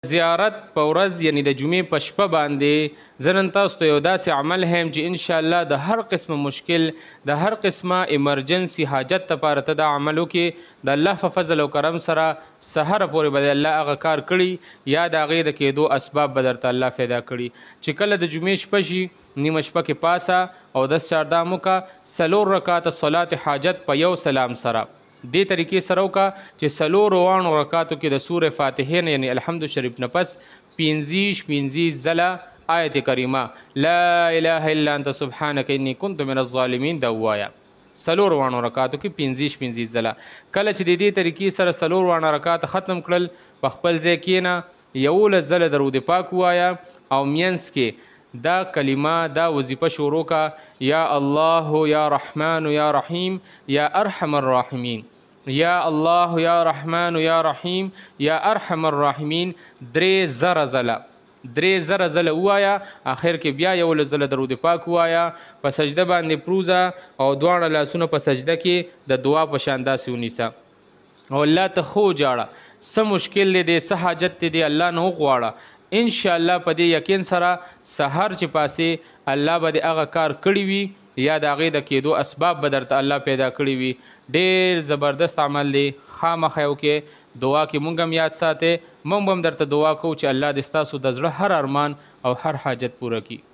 زیارت په ورځ یعنی د جمعې په شپه باندې زه نن تاسو ته یو داسې عمل ښیم چې انشاءالله د هر قسمه مشکل د هر قسمه ایمرجنسي حاجت لپاره ته دا عمل وکړې د الله په فضل او کرم سره سهره پورې به د الله هغه کار کړي یا د هغې د کېدو اسباب به درته الله پیدا کړي چې کله د جمعې شپه شي نیمه شپه کې پاسه او 10 چاردام وکړه 4 رکعاته صلات حاجت په یو سلام سره دې طریقې سره وکړه چې 4 رکعاتو کې د سورې فاتحې نه یعنی الحمد شریف نه پس 15 ځله آیت کریمه لا اله الا انت سبحانك اني كنت من الظالمین دا ووایه 4 رکعاتو کې 15 ځله کله چې د دې طریقې سره 4 رکعات ختم کړل په خپل ځای کښېنه 11 ځله درود پاک ووایه او مینځ کې دا کلمه دا وظیفه شروع کا یا الله یا رحمان یا رحیم یا ارحم الراحمین یا الله یا رحمان یا رحیم یا ارحم الراحمین 3 زره ووایه آخر کې بیا 11 ځله درود پاک ووایه په سجده باندې پروزه او دواړه لاسونه په سجده کې د دعا په شان داسې ونیسه او الله ته خو جاړه څه مشکل دی څه حاجت دی الله نه وغواړه انشاءالله په دې یقین سره سحر چې پاسې الله به د هغه کار کړی وي یا د هغې د کېدو اسباب به درته الله پیدا کړي وي ډېر زبردست عمل دی خامخا یې وکړې دعا کې مونږ هم یاد ساتئ مونږ به هم درته دعا کوو چې الله دې ستاسو د زړه هر ارمان او هر حاجت پوره کړي